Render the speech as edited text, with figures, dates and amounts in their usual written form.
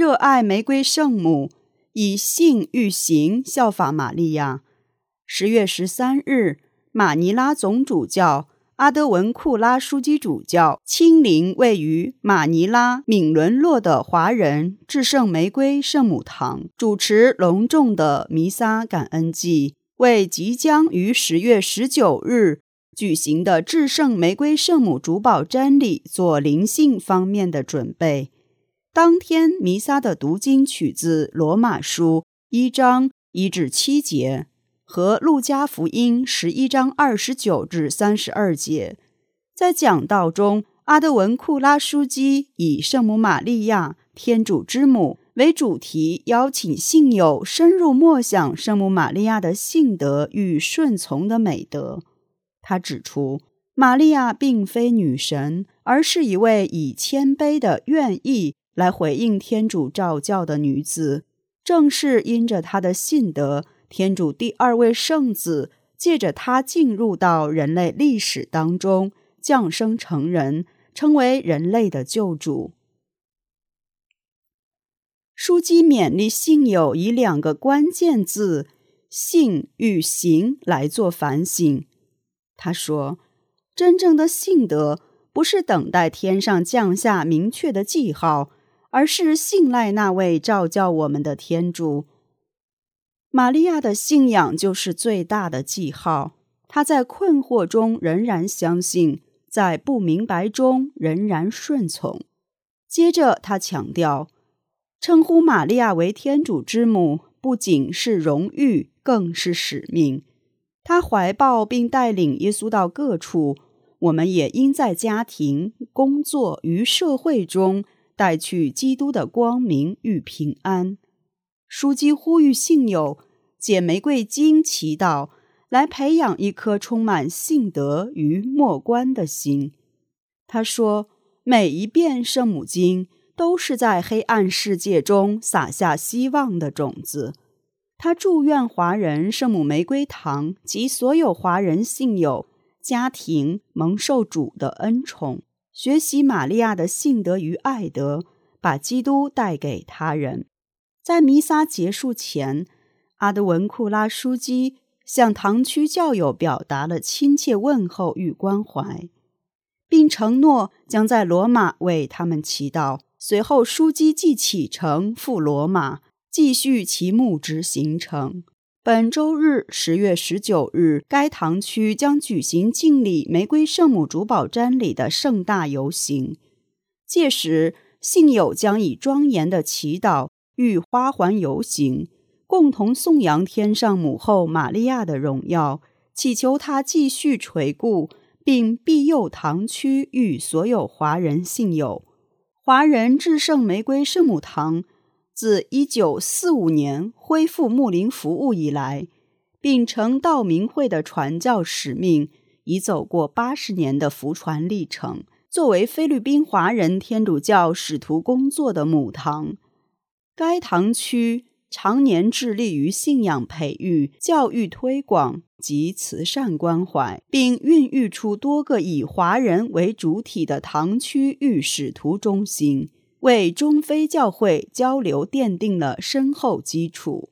热爱玫瑰圣母，以信育行效法玛利亚。10月13日，马尼拉总主教阿德文库拉枢机主教亲临位于马尼拉敏伦洛的华人至圣玫瑰圣母堂，主持隆重的弥撒感恩祭，为即将于10月19日举行的至圣玫瑰圣母主保瞻礼做灵性方面的准备。当天弥撒的读经取自罗马书1章1至7节和路加福音11章29至32节。在讲道中，阿德文库拉枢机以圣母玛利亚天主之母为主题，邀请信友深入默想圣母玛利亚的信德与顺从的美德。他指出，玛利亚并非女神，而是一位以谦卑的愿意来回应天主召叫的女子。正是因着她的信德，天主第二位圣子借着她进入到人类历史当中，降生成人，成为人类的救主。枢机勉励信友以2个关键字信与行来做反省。他说，真正的信德不是等待天上降下明确的记号，而是信赖那位召叫我们的天主。玛利亚的信仰就是最大的记号，她在困惑中仍然相信，在不明白中仍然顺从。接着他强调，称呼玛利亚为天主之母不仅是荣誉，更是使命。她怀抱并带领耶稣到各处，我们也应在家庭、工作与社会中带去基督的光明与平安。枢机呼吁信友借玫瑰经祈祷，来培养一颗充满信德与默观的心。他说，每一遍圣母经都是在黑暗世界中撒下希望的种子。他祝愿华人圣母玫瑰堂及所有华人信友家庭蒙受主的恩宠，学习玛利亚的信德与爱德，把基督带给他人。在弥撒结束前，阿德文库拉枢机向堂区教友表达了亲切问候与关怀，并承诺将在罗马为他们祈祷。随后枢机即启程赴罗马，继续其牧职行程。本周日10月19日，该堂区将举行敬礼玫瑰圣母主保瞻礼的盛大游行。届时，信友将以庄严的祈祷与花环游行，共同颂扬天上母后玛利亚的荣耀，祈求她继续垂顾并庇佑堂区与所有华人信友。华人至圣玫瑰圣母堂自1945年恢复牧灵服务以来，并承道明会的传教使命，已走过80年的福传历程。作为菲律宾华人天主教使徒工作的母堂，该堂区常年致力于信仰培育、教育推广及慈善关怀，并孕育出多个以华人为主体的堂区与使徒中心，为中非教会交流奠定了深厚基础。